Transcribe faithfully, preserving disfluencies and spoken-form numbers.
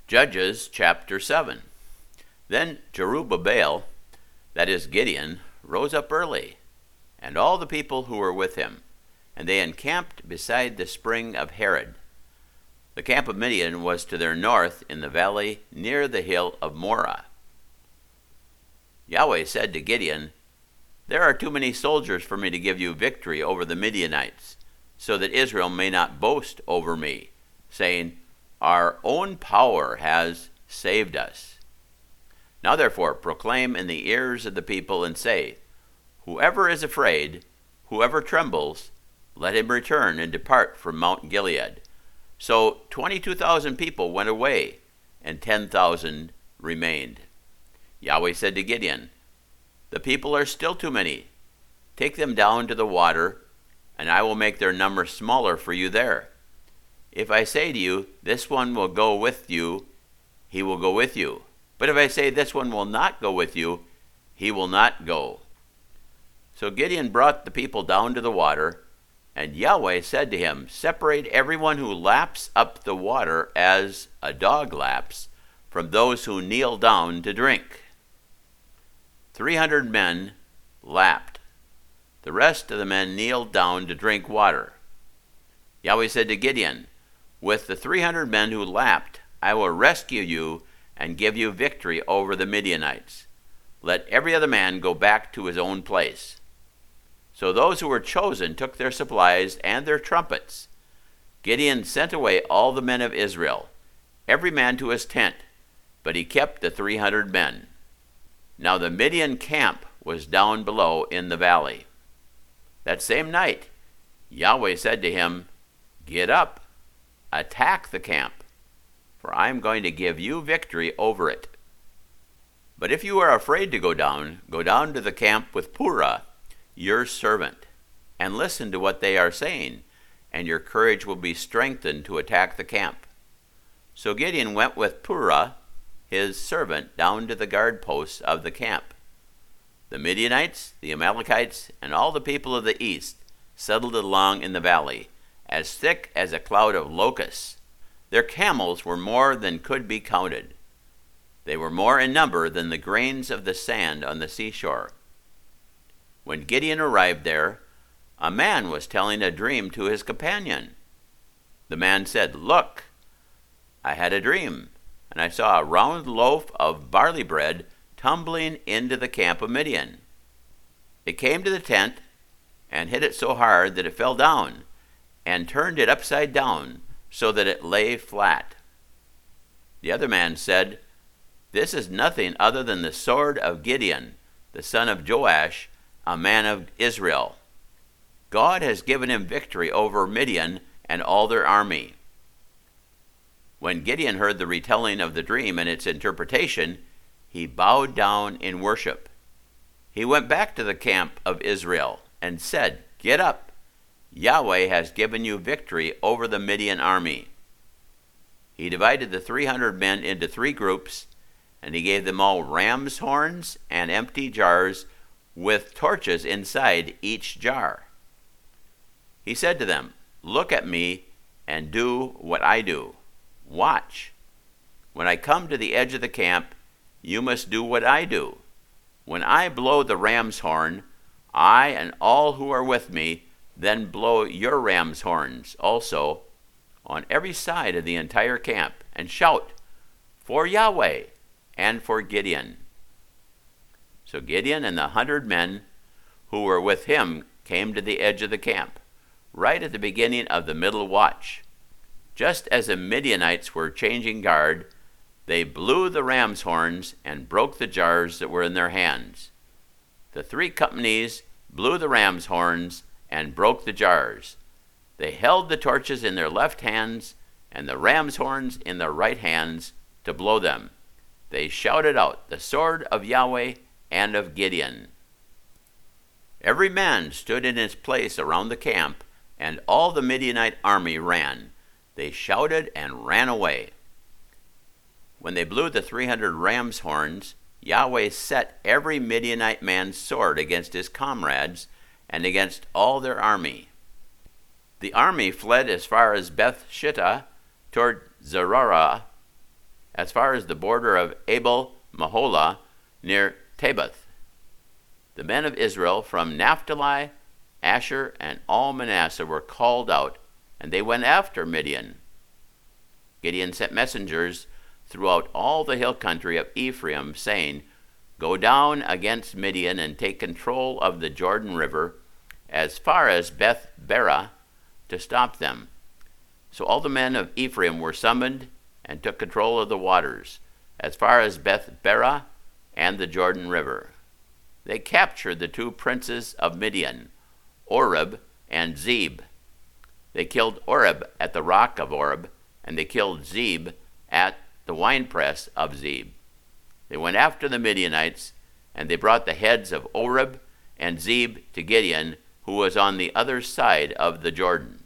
Judges chapter seven. Then Jerubbaal, that is Gideon, rose up early, and all the people who were with him, and they encamped beside the spring of Harod. The camp of Midian was to their north in the valley near the hill of Moreh. Yahweh said to Gideon, "There are too many soldiers for me to give you victory over the Midianites, so that Israel may not boast over me, saying, 'Our own power has saved us.' Now therefore proclaim in the ears of the people and say, 'Whoever is afraid, whoever trembles, let him return and depart from Mount Gilead.' So twenty-two thousand people went away, and ten thousand remained. Yahweh said to Gideon, 'The people are still too many. Take them down to the water, and I will make their number smaller for you there. If I say to you, this one will go with you, he will go with you. But if I say this one will not go with you, he will not go.' So Gideon brought the people down to the water, and Yahweh said to him, 'Separate everyone who laps up the water as a dog laps from those who kneel down to drink.' Three hundred men lapped. The rest of the men kneeled down to drink water. Yahweh said to Gideon, 'With the three hundred men who lapped, I will rescue you and give you victory over the Midianites. Let every other man go back to his own place.' So those who were chosen took their supplies and their trumpets. Gideon sent away all the men of Israel, every man to his tent, but he kept the three hundred men. Now the Midian camp was down below in the valley. That same night, Yahweh said to him, 'Get up, attack the camp, for I am going to give you victory over it. But if you are afraid to go down, go down to the camp with Purah, your servant, and listen to what they are saying, and your courage will be strengthened to attack the camp.' So Gideon went with Purah, his servant, down to the guard posts of the camp. The Midianites, the Amalekites, and all the people of the east settled along in the valley, as thick as a cloud of locusts. Their camels were more than could be counted. They were more in number than the grains of the sand on the seashore. When Gideon arrived there, a man was telling a dream to his companion. The man said, 'Look, I had a dream, and I saw a round loaf of barley bread tumbling into the camp of Midian. It came to the tent and hit it so hard that it fell down, and turned it upside down so that it lay flat.' The other man said, 'This is nothing other than the sword of Gideon, the son of Joash, a man of Israel. God has given him victory over Midian and all their army.' When Gideon heard the retelling of the dream and its interpretation, he bowed down in worship. He went back to the camp of Israel and said, 'Get up, Yahweh has given you victory over the Midian army.' He divided the three hundred men into three groups, and he gave them all ram's horns and empty jars with torches inside each jar. He said to them, 'Look at me and do what I do. Watch. When I come to the edge of the camp, you must do what I do. When I blow the ram's horn, I and all who are with me then blow your ram's horns also on every side of the entire camp, and shout, for Yahweh and for Gideon.' So Gideon and the hundred men who were with him came to the edge of the camp, right at the beginning of the middle watch. Just as the Midianites were changing guard, they blew the ram's horns and broke the jars that were in their hands. The three companies blew the ram's horns and broke the jars. They held the torches in their left hands and the ram's horns in their right hands to blow them. They shouted out, 'The sword of Yahweh and of Gideon.' Every man stood in his place around the camp, and all the Midianite army ran. They shouted and ran away. When they blew the three hundred ram's horns, Yahweh set every Midianite man's sword against his comrades and against all their army. The army fled as far as Beth Shittah toward Zerorah, as far as the border of Abel Maholah near Tabbath. The men of Israel from Naphtali, Asher, and all Manasseh were called out, and they went after Midian. Gideon sent messengers throughout all the hill country of Ephraim, saying, Go down against Midian and take control of the Jordan River as far as Beth Barah to stop them. So all the men of Ephraim were summoned and took control of the waters as far as Beth Barah and the Jordan River. They captured the two princes of Midian, Oreb and Zeb. They killed Oreb at the rock of Oreb, and they killed Zeb at the winepress of Zeb. They went after the Midianites, and they brought the heads of Oreb and Zeb to Gideon, who was on the other side of the Jordan.